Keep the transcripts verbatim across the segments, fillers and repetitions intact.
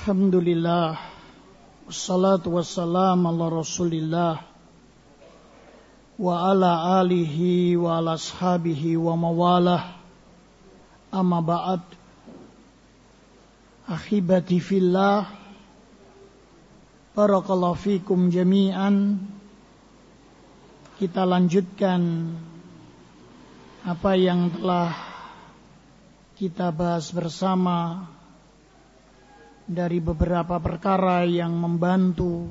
Alhamdulillah, wassalatu wassalamu ala rasulillah wa ala alihi wa ala ashabihi wa mawalah. Amma ba'd. Akhibati fillah, barakallahu fikum jami'an. Kita lanjutkan apa yang telah kita bahas bersama dari beberapa perkara yang membantu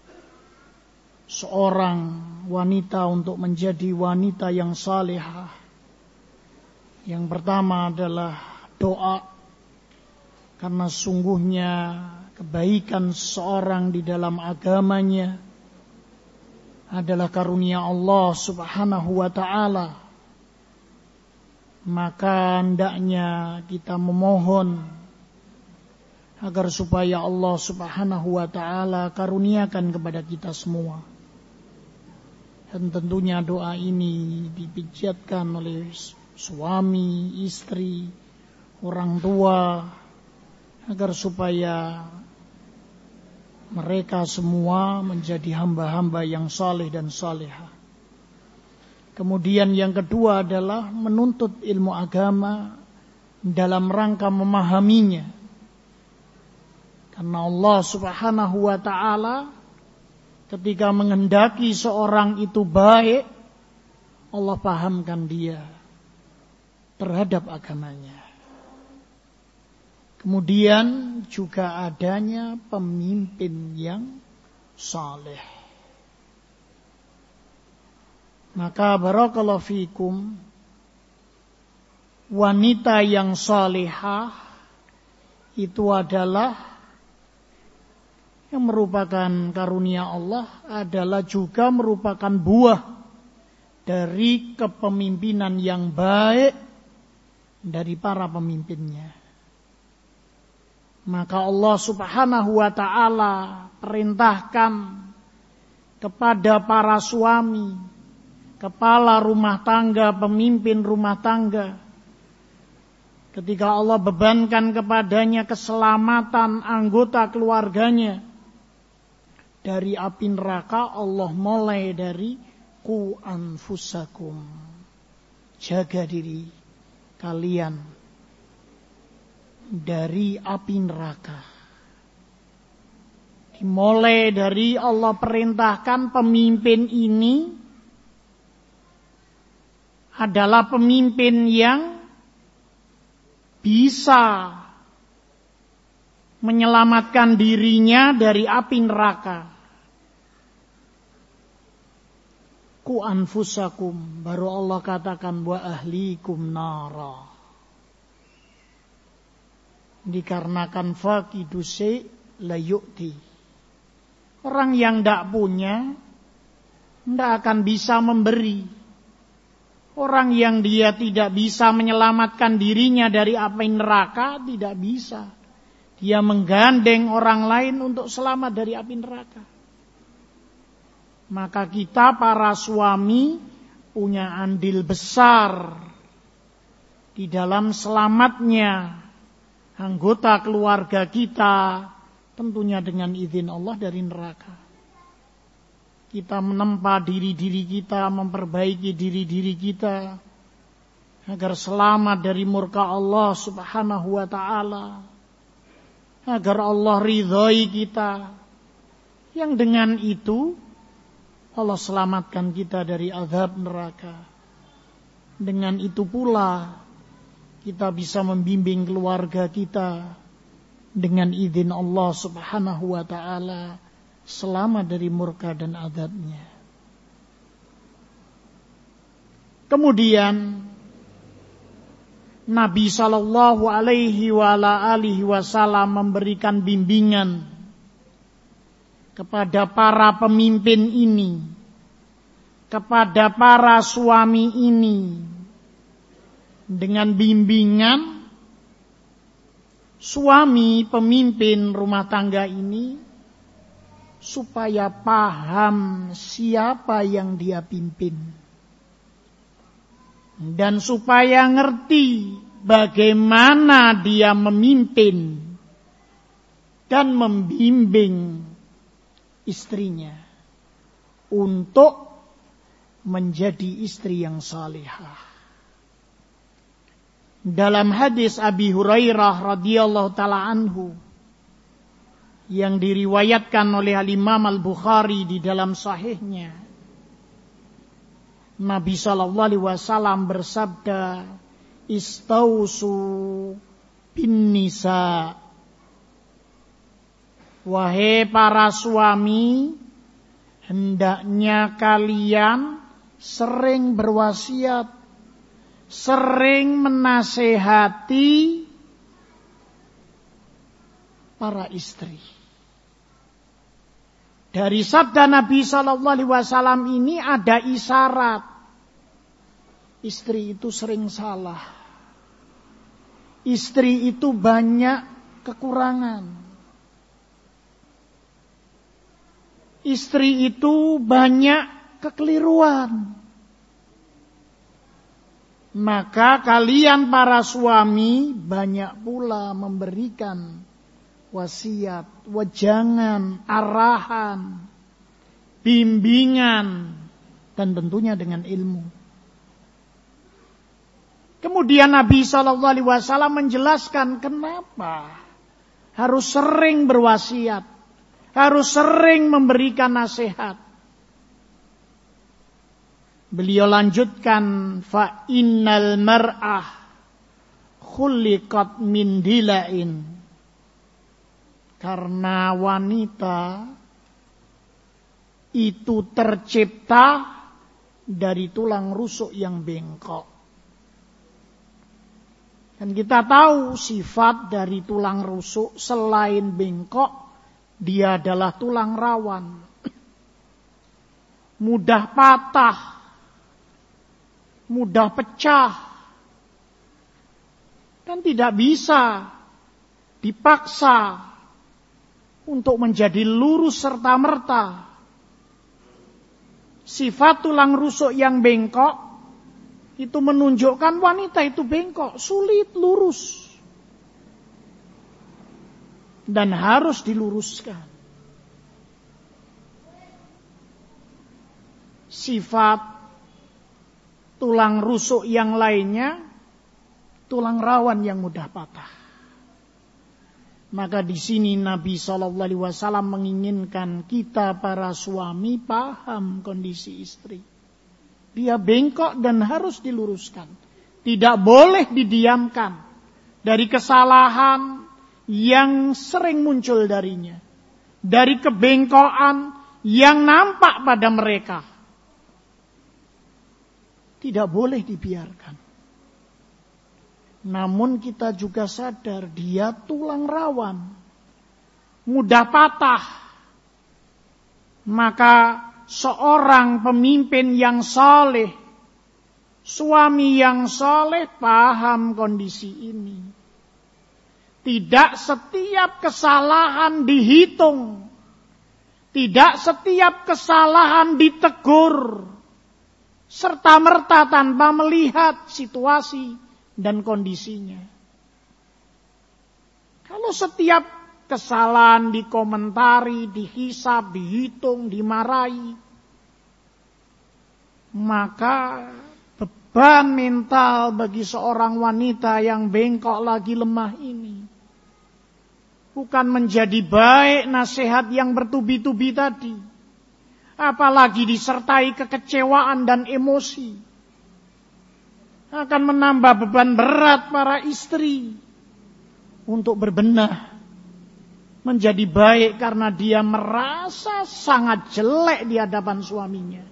seorang wanita untuk menjadi wanita yang salihah. Yang pertama adalah doa, karena sungguhnya kebaikan seorang di dalam agamanya adalah karunia Allah Subhanahu wa ta'ala. Maka hendaknya kita memohon agar supaya Allah Subhanahu wa ta'ala karuniakan kepada kita semua. Dan tentunya doa ini dipanjatkan oleh suami, istri, orang tua, agar supaya mereka semua menjadi hamba-hamba yang saleh dan salihah. Kemudian yang kedua adalah menuntut ilmu agama dalam rangka memahaminya. Karena Allah Subhanahu wa ta'ala ketika menghendaki seorang itu baik, Allah pahamkan dia terhadap agamanya. Kemudian juga adanya pemimpin yang saleh. Maka barakallahu fikum, wanita yang salihah itu adalah yang merupakan karunia Allah, adalah juga merupakan buah dari kepemimpinan yang baik dari para pemimpinnya. Maka Allah Subhanahu wa ta'ala perintahkan kepada para suami, kepala rumah tangga, pemimpin rumah tangga, ketika Allah bebankan kepadanya keselamatan anggota keluarganya dari api neraka, Allah mulai dari qu anfusakum, jaga diri kalian dari api neraka. Dimulai dari Allah perintahkan pemimpin ini adalah pemimpin yang bisa menyelamatkan dirinya dari api neraka. Ku anfusakum, baru Allah katakan wa ahlikum nara. Dikarenakan faqiduse la yu'ti. Orang yang tidak punya tidak akan bisa memberi. Orang yang dia tidak bisa menyelamatkan dirinya dari api neraka, tidak bisa dia menggandeng orang lain untuk selamat dari api neraka. Maka kita para suami punya andil besar di dalam selamatnya anggota keluarga kita, tentunya dengan izin Allah, dari neraka. Kita menempa diri-diri kita, memperbaiki diri-diri kita agar selamat dari murka Allah Subhanahu wa ta'ala, agar Allah ridhoi kita, yang dengan itu Allah selamatkan kita dari azab neraka. Dengan itu pula kita bisa membimbing keluarga kita dengan izin Allah Subhanahu wa ta'ala selamat dari murka dan azabnya. Kemudian Nabi sallallahu alaihi wa ala alihi wasallam memberikan bimbingan kepada para pemimpin ini, kepada para suami ini, dengan bimbingan suami pemimpin rumah tangga ini supaya paham siapa yang dia pimpin, dan supaya ngerti bagaimana dia memimpin dan membimbing istrinya untuk menjadi istri yang salihah. Dalam hadis Abi Hurairah radhiyallahu taala anhu yang diriwayatkan oleh Al-Imam Al-Bukhari di dalam sahihnya, Nabi sallallahu alaihi wasallam bersabda, "Istausu bin nisa." Wahai para suami, hendaknya kalian sering berwasiat, sering menasehati para istri. Dari sabda Nabi sallallahu alaihi wasallam ini ada isyarat istri itu sering salah. Istri itu banyak kekurangan. Istri itu banyak kekeliruan. Maka kalian para suami banyak pula memberikan wasiat, wejangan, arahan, bimbingan, dan tentunya dengan ilmu. Kemudian Nabi shallallahu alaihi wasallam menjelaskan kenapa harus sering berwasiat, harus sering memberikan nasihat. Beliau lanjutkan, fa innal mar'ah khuliqat min dila'in. Karena wanita itu tercipta dari tulang rusuk yang bengkok. Dan kita tahu sifat dari tulang rusuk selain bengkok, dia adalah tulang rawan. Mudah patah, mudah pecah, dan tidak bisa dipaksa untuk menjadi lurus serta-merta. Sifat tulang rusuk yang bengkok itu menunjukkan wanita itu bengkok, sulit lurus. Dan harus diluruskan. Sifat tulang rusuk yang lainnya, tulang rawan yang mudah patah. Maka di sini Nabi shallallahu alaihi wasallam menginginkan kita para suami paham kondisi istri. Dia bengkok dan harus diluruskan. Tidak boleh didiamkan dari kesalahan yang sering muncul darinya. Dari kebengkokan yang nampak pada mereka. Tidak boleh dibiarkan. Namun kita juga sadar dia tulang rawan, mudah patah. Maka seorang pemimpin yang saleh, suami yang saleh paham kondisi ini. Tidak setiap kesalahan dihitung. Tidak setiap kesalahan ditegur. Serta-merta tanpa melihat situasi dan kondisinya. Kalau setiap kesalahan dikomentari, dihisab, dihitung, dimarahi, maka beban mental bagi seorang wanita yang bengkok lagi lemah ini bukan menjadi baik nasihat yang bertubi-tubi tadi, apalagi disertai kekecewaan dan emosi. Akan menambah beban berat para istri untuk berbenah menjadi baik karena dia merasa sangat jelek di hadapan suaminya.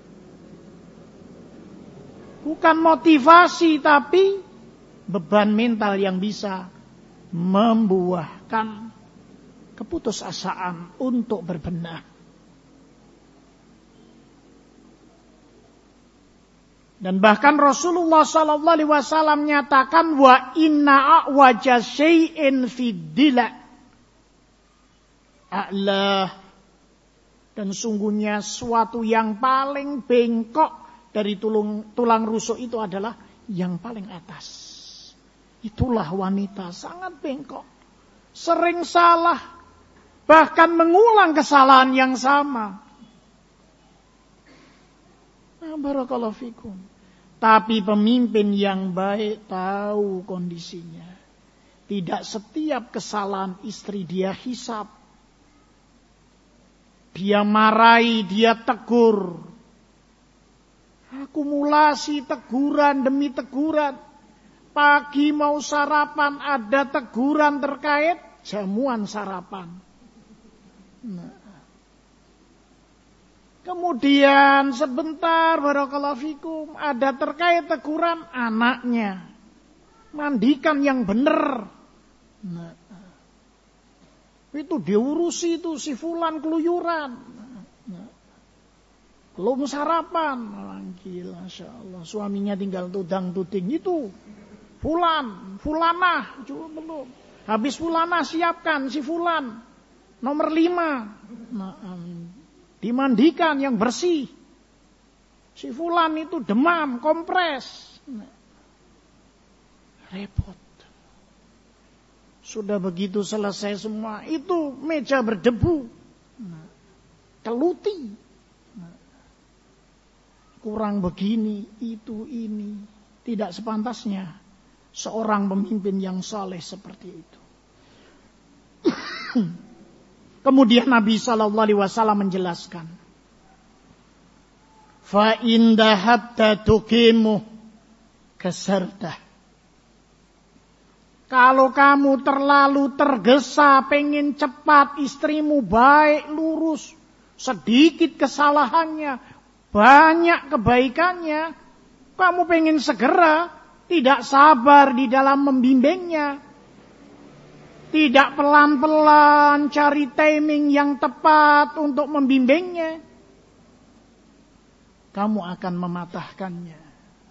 Bukan motivasi tapi beban mental yang bisa membuahkan keputusasaan untuk berbenah. Dan bahkan Rasulullah sallallahu alaihi wasallam nyatakan wa inna a'waja syai'in fid dila' a'lah, dan sungguhnya suatu yang paling bengkok dari tulang, tulang rusuk itu adalah yang paling atas. Itulah wanita sangat bengkok, sering salah, bahkan mengulang kesalahan yang sama. Nah, barakallahu fikum. Tapi pemimpin yang baik tahu kondisinya. Tidak setiap kesalahan istri dia hisab. Dia marahi, dia tegur. Akumulasi teguran demi teguran. Pagi mau sarapan ada teguran terkait jamuan sarapan. Nah. Kemudian sebentar barakallahu fikum ada terkait teguran anaknya. Mandikan yang benar. Nah. Itu diurusi itu si fulan keluyuran. Nah. Belum sarapan. Gila, Masya Allah. Suaminya tinggal tudang-tuding itu. Fulan, fulanah, juga belum. Habis fulanah siapkan si fulan. Nomor lima. Nah, um, dimandikan yang bersih. Si fulan itu demam, kompres. Nah, repot. Sudah begitu selesai semua. Itu meja berdebu. Nah, keluti. Nah, kurang begini, itu, ini. Tidak sepantasnya seorang pemimpin yang saleh seperti itu. Kemudian Nabi shallallahu alaihi wasallam menjelaskan, fa in dahabta tuqimu kasarta. Kalau kamu terlalu tergesa pengen cepat istrimu baik lurus, sedikit kesalahannya, banyak kebaikannya, kamu pengen segera, tidak sabar di dalam membimbingnya. Tidak pelan-pelan cari timing yang tepat untuk membimbingnya. Kamu akan mematahkannya.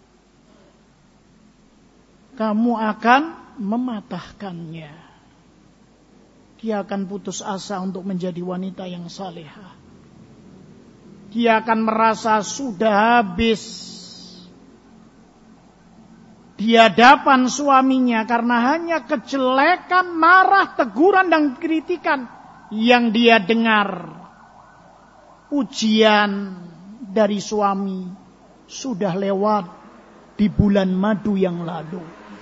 Kamu akan mematahkannya. Dia akan putus asa untuk menjadi wanita yang salehah. Dia akan merasa sudah habis di hadapan suaminya karena hanya kejelekan, marah, teguran dan kritikan yang dia dengar. Ujian dari suami sudah lewat di bulan madu yang lalu.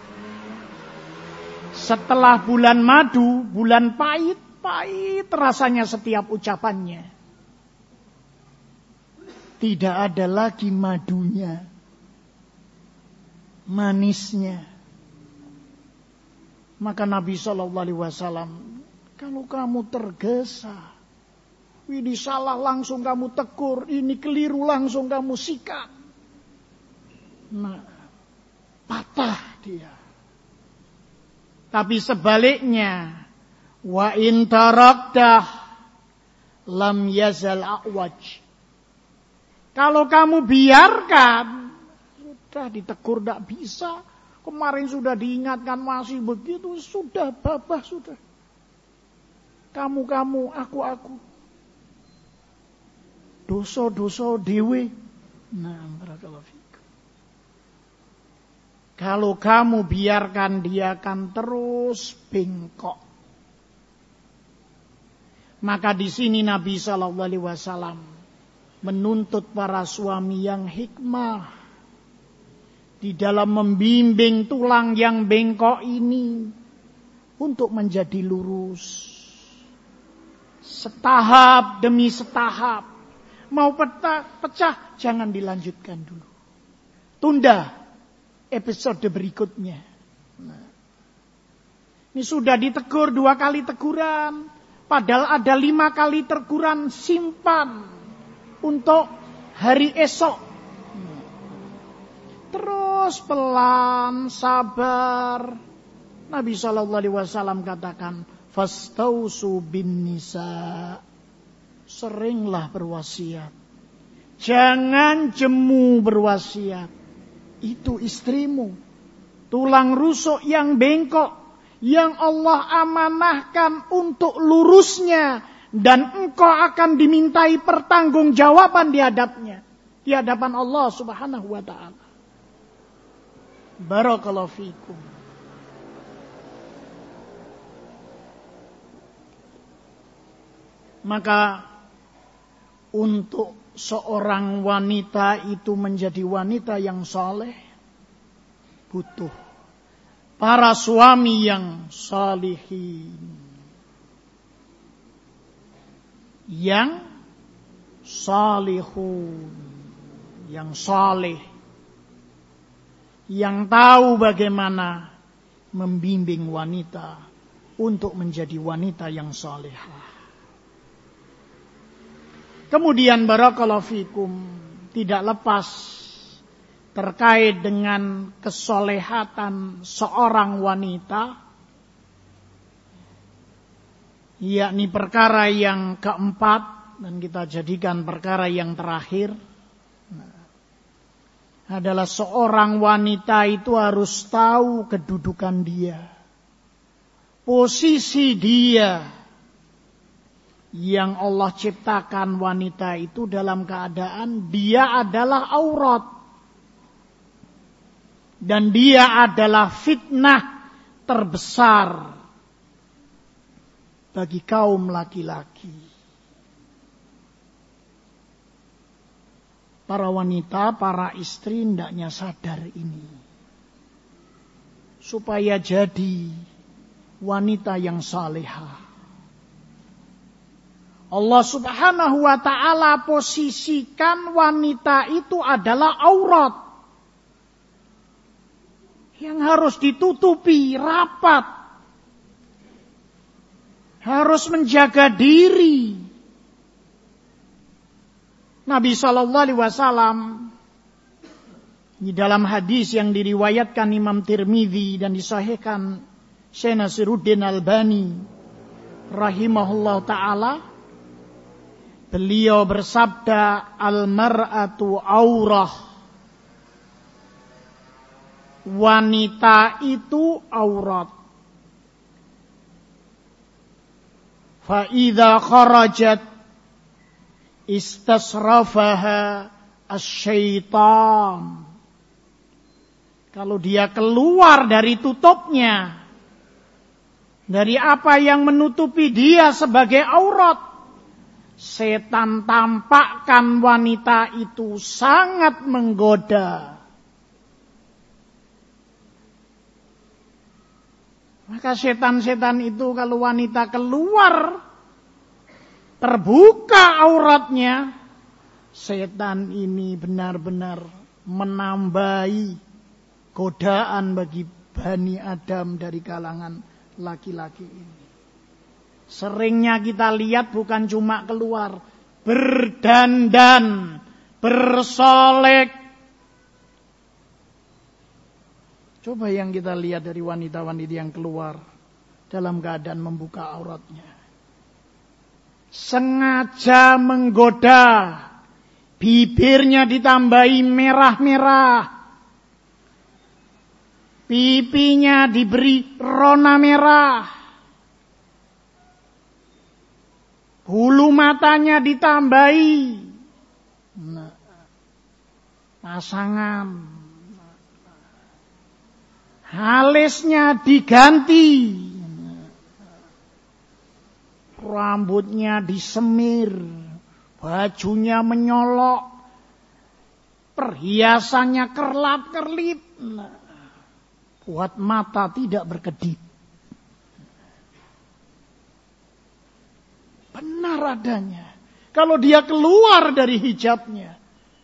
Setelah bulan madu, bulan pahit, pahit rasanya setiap ucapannya. Tidak ada lagi madunya. Manisnya. Maka Nabi shallallahu alaihi wasallam, kalau kamu tergesa, ini salah langsung kamu tegur, ini keliru langsung kamu sikat. Nah, patah dia. Tapi sebaliknya, wa in tarakdah lam yazal a'waj. Kalau kamu biarkan, sudah ditegur tidak bisa. Kemarin sudah diingatkan masih begitu. Sudah babah sudah. Kamu-kamu, aku-aku. Dosa-dosa dewe. Nah, barakallahu fikum. Kalau kamu biarkan dia akan terus bengkok. Maka di sini Nabi shallallahu alaihi wasallam menuntut para suami yang hikmah di dalam membimbing tulang yang bengkok ini untuk menjadi lurus. Setahap demi setahap. Mau pecah, pecah jangan dilanjutkan dulu. Tunda episode berikutnya. Nah, ini sudah ditegur dua kali teguran. Padahal ada lima kali teguran, simpan untuk hari esok. Terus pelan, sabar. Nabi shallallahu alaihi wasallam katakan, fastausu bin nisa. Seringlah berwasiat. Jangan jemu berwasiat. Itu istrimu. Tulang rusuk yang bengkok. Yang Allah amanahkan untuk lurusnya. Dan engkau akan dimintai pertanggungjawaban di hadapnya. Di hadapan Allah subhanahu wa ta'ala. Barakallahu fikum. Maka untuk seorang wanita itu menjadi wanita yang saleh, butuh para suami yang salihin, yang salihun, yang saleh, yang tahu bagaimana membimbing wanita untuk menjadi wanita yang salehah. Kemudian barakallahu fikum, tidak lepas terkait dengan kesolehatan seorang wanita, yakni perkara yang keempat, dan kita jadikan perkara yang terakhir, adalah seorang wanita itu harus tahu kedudukan dia, posisi dia. Yang Allah ciptakan wanita itu dalam keadaan dia adalah aurat. Dan dia adalah fitnah terbesar bagi kaum laki-laki. Para wanita, para istri hendaknya sadar ini, supaya jadi wanita yang salehah. Allah subhanahu wa ta'ala posisikan wanita itu adalah aurat yang harus ditutupi rapat, harus menjaga diri. Nabi shallallahu alaihi wasallam di dalam hadis yang diriwayatkan Imam Tirmidzi dan disahihkan Syekh Nasiruddin Albani rahimahullah ta'ala, beliau bersabda, al-mar'atu aurah, wanita itu aurat. Fa idza kharajat istasrafaha asy-syaitan. Kalau dia keluar dari tutupnya, dari apa yang menutupi dia sebagai aurat, setan tampakkan wanita itu sangat menggoda. Maka setan-setan itu kalau wanita keluar, terbuka auratnya, setan ini benar-benar menambahi godaan bagi Bani Adam dari kalangan laki-laki ini. Seringnya kita lihat bukan cuma keluar, berdandan, bersolek. Coba yang kita lihat dari wanita-wanita yang keluar dalam keadaan membuka auratnya. Sengaja menggoda, bibirnya ditambahi merah-merah, pipinya diberi rona merah, bulu matanya ditambahi nah, pasangan, alisnya diganti, rambutnya disemir, bajunya menyolok, perhiasannya kerlap-kerlip, nah, buat mata tidak berkedip. Benar adanya. Kalau dia keluar dari hijabnya,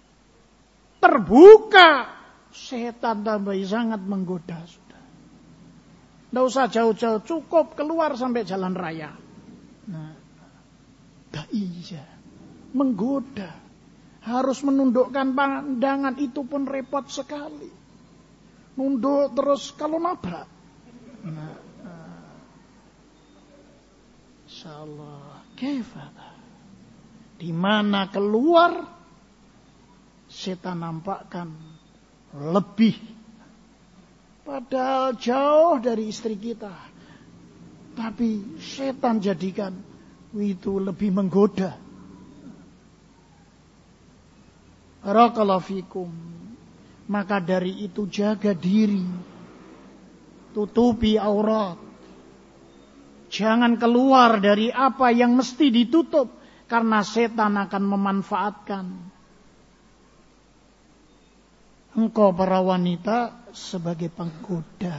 terbuka, setan tambahi sangat menggoda sudah. Tidak usah jauh-jauh, cukup keluar sampai jalan raya. Nah, dah iya, menggoda. Harus menundukkan pandangan itu pun repot sekali. Nunduk terus kalau nabrak. Nah, nah. Insyaallah. Kefala. Di mana keluar setan nampakkan lebih, padahal jauh dari istri kita, tapi setan jadikan itu lebih menggoda. Barakallahu fikum. Maka dari itu jaga diri, tutupi aurat, Jangan keluar dari apa yang mesti ditutup, karena setan akan memanfaatkan engkau para wanita sebagai penggoda.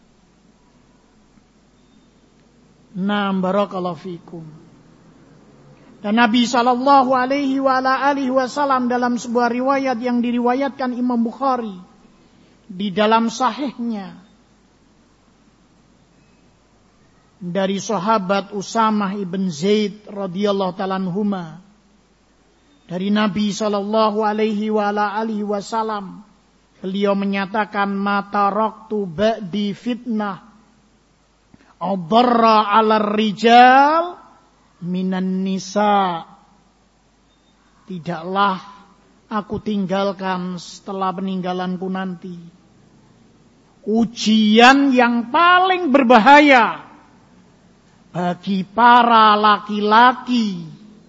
Naam, barakallahu fikum. Dan Nabi sallallahu alaihi wa ala alihi wasallam dalam sebuah riwayat yang diriwayatkan Imam Bukhari di dalam sahihnya dari sahabat Usamah ibn Zaid radhiyallahu ta'ala anhuma, dari Nabi sallallahu alaihi wa ala alihi wasallam, beliau menyatakan, ma taraktu ba'di fitnah adarra 'ala rijal minan nisa. Tidaklah aku tinggalkan setelah peninggalanku nanti ujian yang paling berbahaya bagi para laki-laki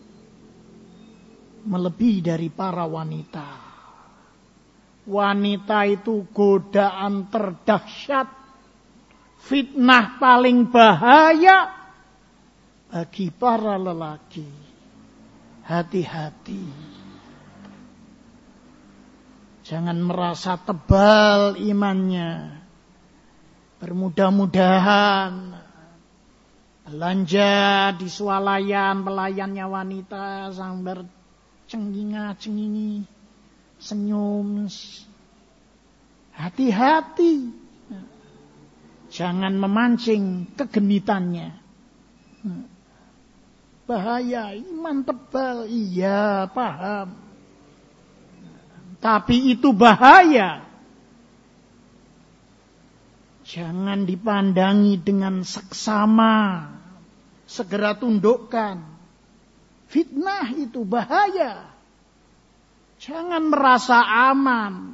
melebihi dari para wanita. Wanita itu godaan terdahsyat, fitnah paling bahaya bagi para lelaki. Hati-hati. Jangan merasa tebal imannya. Bermudah-mudahan belanja di swalayan pelayannya wanita sambil cenginga-cengingi, senyum. Hati-hati. Jangan memancing kegenitannya. Bahaya, iman tebal. Iya, paham. Tapi itu bahaya. Jangan dipandangi dengan seksama. Segera tundukkan. Fitnah itu bahaya. Jangan merasa aman.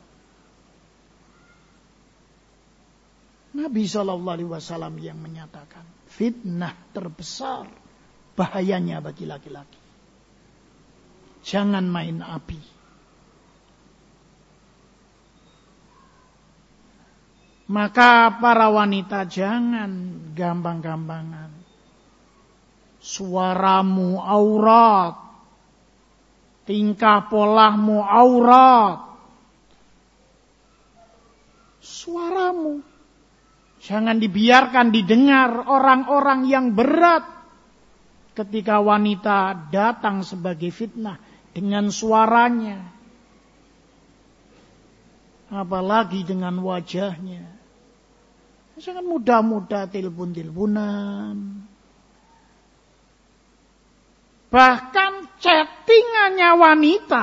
Nabi shallallahu alaihi wasallam yang menyatakan, fitnah terbesar bahayanya bagi laki-laki. Jangan main api. Maka para wanita jangan gampang-gampangan. Suaramu aurat, tingkah polahmu aurat. Suaramu jangan dibiarkan didengar orang-orang yang berat. Ketika wanita datang sebagai fitnah dengan suaranya, apalagi dengan wajahnya. Jangan mudah-mudah telepon-teleponan. Bahkan chattingannya wanita.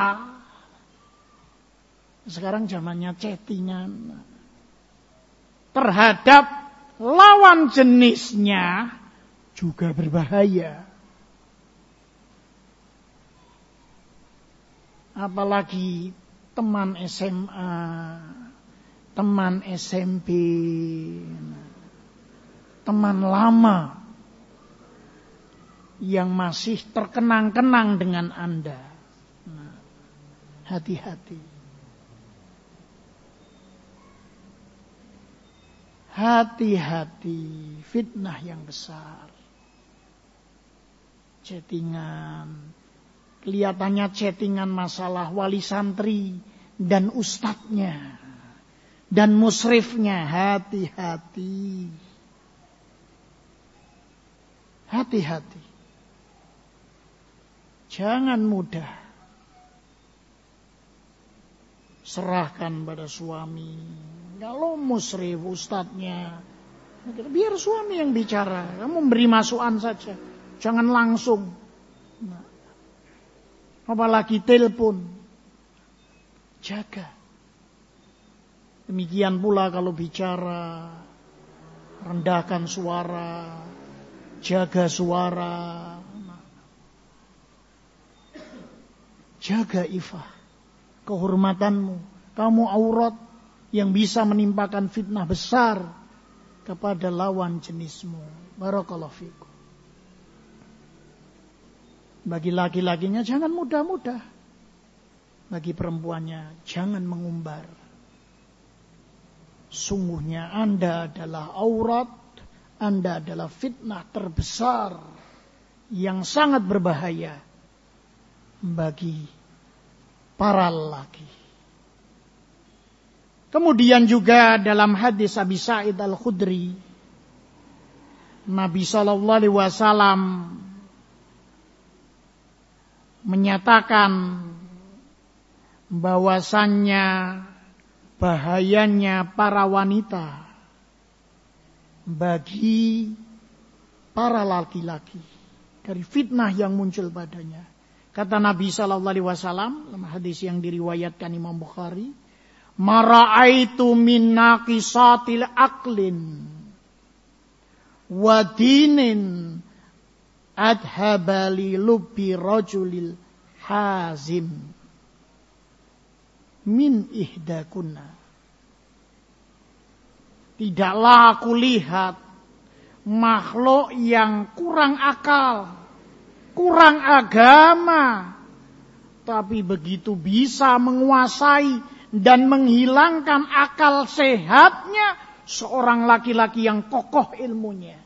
Sekarang zamannya chattingan. Terhadap lawan jenisnya juga berbahaya. Apalagi teman S M A, teman S M P, teman lama yang masih terkenang-kenang dengan Anda. Nah, hati-hati. Hati-hati, fitnah yang besar. Chattingan. Kelihatannya chattingan masalah wali santri dan ustadznya. Dan musrifnya. Hati-hati. Hati-hati. Jangan mudah serahkan pada suami. Kalau musrif ustadznya, biar suami yang bicara. Kamu memberi masukan saja, jangan langsung. Nah, apalagi telepon. Jaga. Demikian pula kalau bicara, rendahkan suara, jaga suara. Jaga ifah, kehormatanmu. Kamu aurat yang bisa menimpakan fitnah besar kepada lawan jenismu. Barakallahu fikum. Bagi laki-lakinya jangan mudah-mudah. Bagi perempuannya jangan mengumbar. Sungguhnya Anda adalah aurat, Anda adalah fitnah terbesar yang sangat berbahaya bagi para lelaki. Kemudian juga dalam hadis Abi Sa'id Al-Khudri, Nabi Shallallahu Alaihi Wasallam menyatakan bahwasannya bahayanya para wanita bagi para laki-laki dari fitnah yang muncul padanya. Kata Nabi Shallallahu Alaihi Wasallam dalam hadis yang diriwayatkan Imam Bukhari, "Mara'aitu min naqisatil aqlin wa dinin adhabali lubbi rajulil hazim min ihdakunna." Tidaklah aku lihat makhluk yang kurang akal, kurang agama, tapi begitu bisa menguasai dan menghilangkan akal sehatnya seorang laki-laki yang kokoh ilmunya.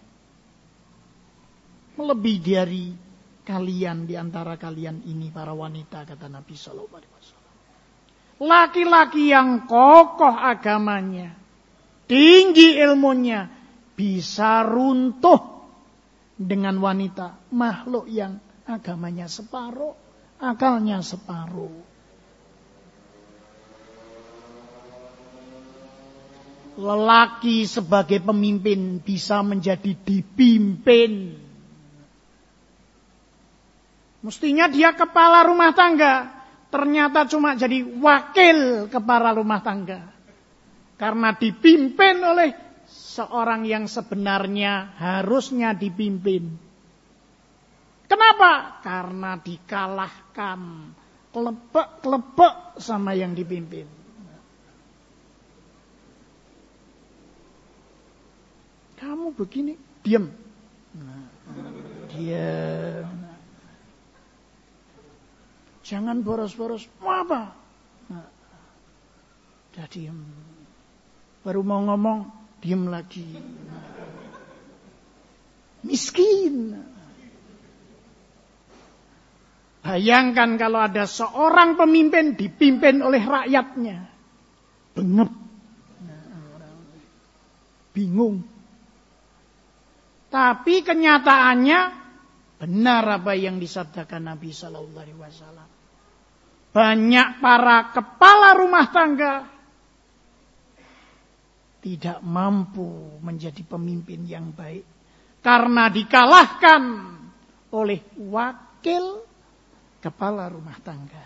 Melebihi dari kalian di antara kalian ini para wanita, kata Nabi Sallallahu Alaihi Wasallam. Laki-laki yang kokoh agamanya, tinggi ilmunya, bisa runtuh dengan wanita, makhluk yang agamanya separuh, akalnya separuh. Lelaki sebagai pemimpin bisa menjadi dipimpin. Mestinya dia kepala rumah tangga, ternyata cuma jadi wakil kepala rumah tangga. Karena dipimpin oleh seorang yang sebenarnya harusnya dipimpin. Kenapa? Karena dikalahkan, klepek-klepek sama yang dipimpin. Kamu begini, diam. Nah, diam. Jangan boros-boros. Mau apa? Nah, udah diam. Baru mau ngomong, diam lagi. Miskin. Bayangkan kalau ada seorang pemimpin dipimpin oleh rakyatnya. Bengep. Bingung. Tapi kenyataannya benar apa yang disabdakan Nabi Sallallahu Alaihi Wasallam. Banyak para kepala rumah tangga tidak mampu menjadi pemimpin yang baik karena dikalahkan oleh wakil kepala rumah tangga.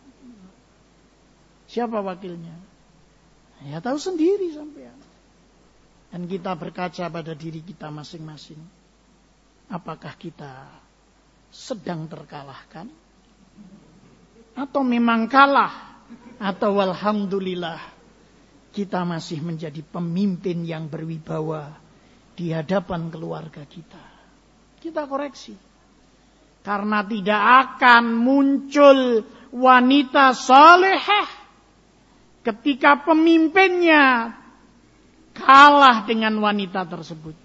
Siapa wakilnya? Ya tahu sendiri sampean. Dan kita berkaca pada diri kita masing-masing. Apakah kita sedang terkalahkan? Atau memang kalah? Atau alhamdulillah kita masih menjadi pemimpin yang berwibawa di hadapan keluarga kita. Kita koreksi. Karena tidak akan muncul wanita salehah ketika pemimpinnya kalah dengan wanita tersebut.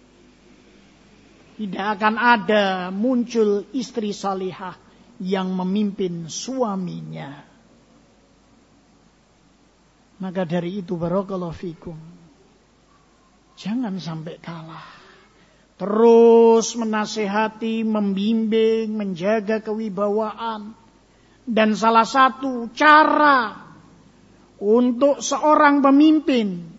Tidak akan ada muncul istri salihah yang memimpin suaminya. Maka dari itu barakallahu fikum, jangan sampai kalah. Terus menasihati, membimbing, menjaga kewibawaan. Dan salah satu cara untuk seorang pemimpin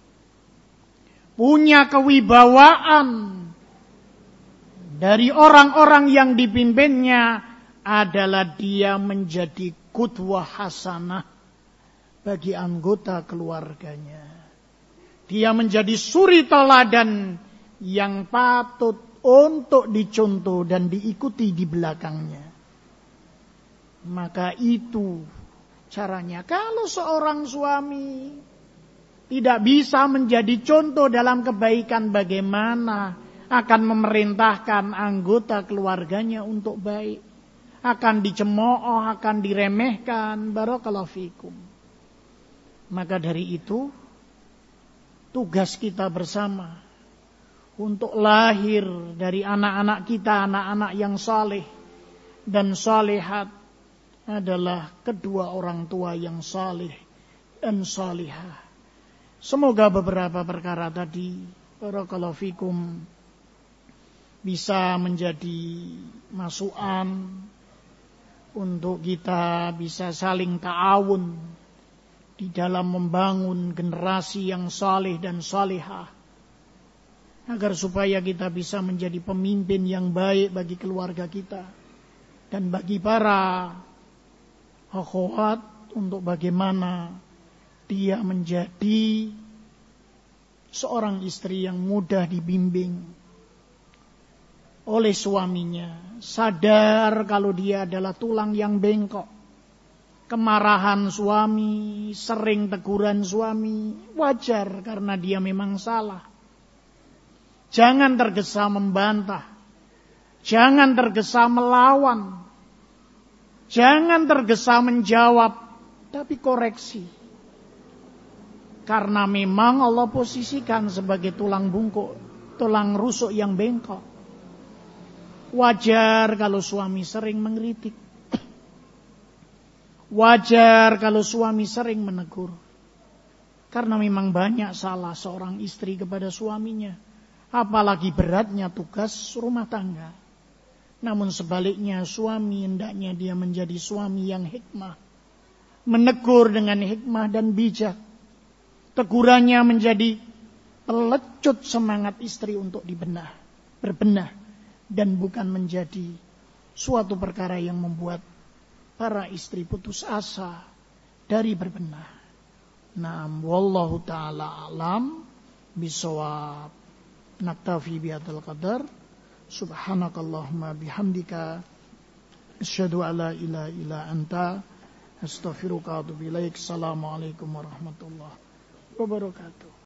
punya kewibawaan dari orang-orang yang dipimpinnya adalah dia menjadi qudwah hasanah bagi anggota keluarganya. Dia menjadi suri teladan yang patut untuk dicontoh dan diikuti di belakangnya. Maka itu caranya. Kalau seorang suami tidak bisa menjadi contoh dalam kebaikan, bagaimana akan memerintahkan anggota keluarganya untuk baik? Akan dicemooh, akan diremehkan. Barakallahu fikum. Maka dari itu, tugas kita bersama untuk lahir dari anak-anak kita, anak-anak yang saleh dan salihat adalah kedua orang tua yang saleh dan salihah. Semoga beberapa perkara tadi, barakallahu fikum, bisa menjadi masukan untuk kita bisa saling ta'awun di dalam membangun generasi yang saleh dan salihah, agar supaya kita bisa menjadi pemimpin yang baik bagi keluarga kita dan bagi para akhwat, untuk bagaimana dia menjadi seorang istri yang mudah dibimbing oleh suaminya, sadar kalau dia adalah tulang yang bengkok. Kemarahan suami, sering teguran suami, wajar karena dia memang salah. Jangan tergesa membantah, jangan tergesa melawan, jangan tergesa menjawab, tapi koreksi. Karena memang Allah posisikan sebagai tulang bungkuk, tulang rusuk yang bengkok. Wajar kalau suami sering mengkritik, wajar kalau suami sering menegur, karena memang banyak salah seorang istri kepada suaminya. Apalagi beratnya tugas rumah tangga. Namun sebaliknya, suami hendaknya dia menjadi suami yang hikmah, menegur dengan hikmah dan bijak. Tegurannya menjadi pelecut semangat istri untuk dibenah, berbenah, dan bukan menjadi suatu perkara yang membuat para istri putus asa dari berbenah. Nah, wallahu ta'ala alam bisawab. Naktafi bihadzal qadar. Subhanakallahumma bihamdika asyhadu an la ilaha illa anta astaghfiruka wa atubu ilaik. Assalamualaikum warahmatullahi wabarakatuh.